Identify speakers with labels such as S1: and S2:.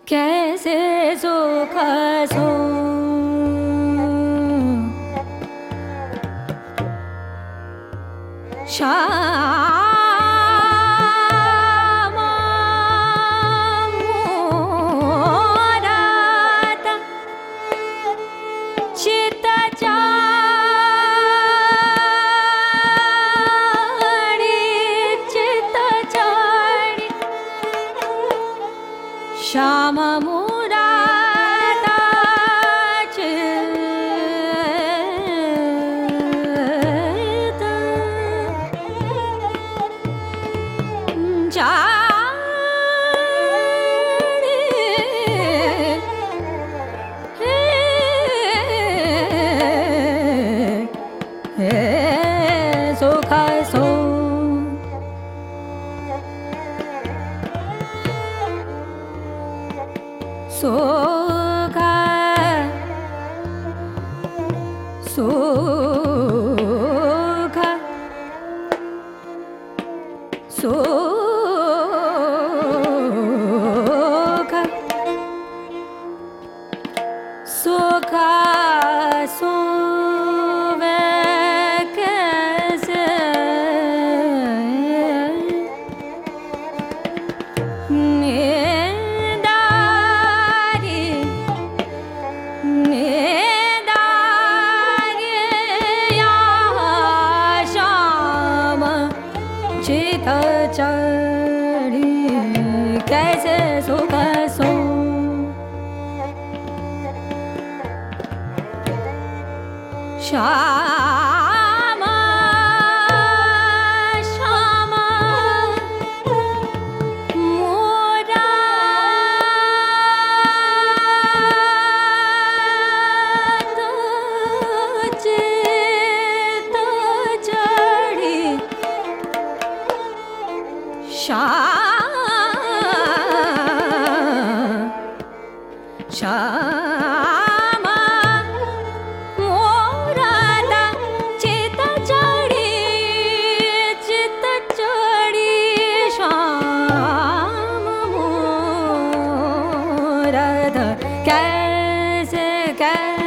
S1: कैसे सुख सो श्याम मोरा चित श्याम मुरादा चित जाने हे सुख सो सुख सुख सुख सुख सोवे कैसे चित चढ़ी कैसे सुख सो श्याम श्याम मोरा चित चढ़ी श्याम मोरा चित चढ़ी श्याम मोरा कैसे